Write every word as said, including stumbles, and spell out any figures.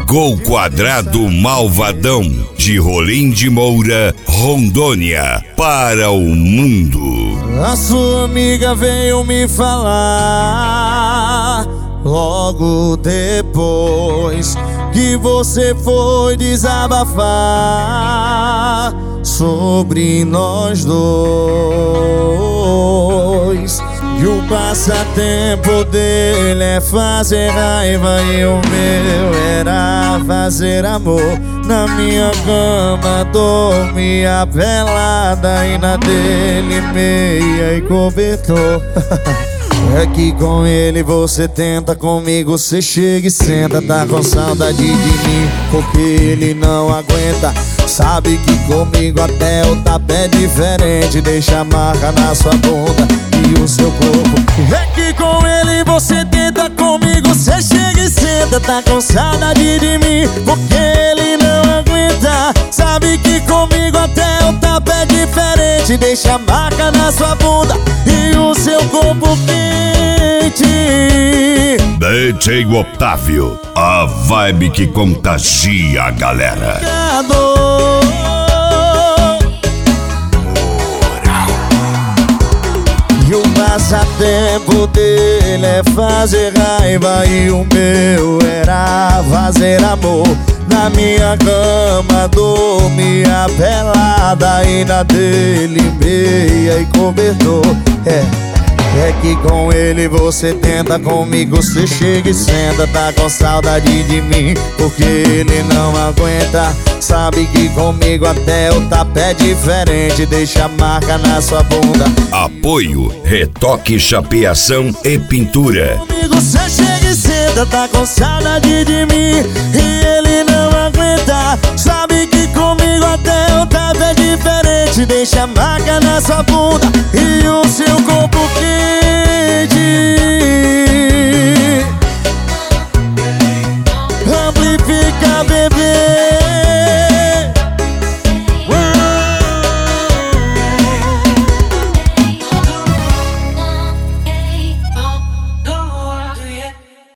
Gol Quadrado Malvadão, de Rolim de Moura, Rondônia, para o mundo. A sua amiga veio me falar logo depois que você foi desabafar sobre nós dois. E o passatempo dele é fazer raiva e o meu era fazer amor. Na minha cama dormia pelada e na dele meia e cobertor. É que com ele você tenta, comigo você chega e senta. Tá com saudade de mim porque ele não aguenta. Sabe que comigo até o tapa é diferente. Deixa a marca na sua bunda e o seu corpo. É que com ele você tenta, comigo você chega e senta. Tá com saudade de mim porque ele não aguenta. Sabe que comigo até o tapa é diferente. Deixa a marca na sua bunda e o seu corpo quente. D J Otávio, a vibe que contagia a galera. E o passatempo dele é fazer raiva e o meu era fazer amor. Na minha cama dormia pelada e na dele meia e cobertor. É, é que com ele você tenta, comigo você chega e senta. Tá com saudade de mim porque ele não aguenta. Sabe que comigo até o tapa é diferente. Deixa a marca na sua bunda. Apoio, retoque, chapeação e pintura. Comigo você chega e senta. Tá com saudade de mim e ele não aguenta. Sabe que comigo até o tapa é diferente. Deixa a marca na sua bunda e o seu corpo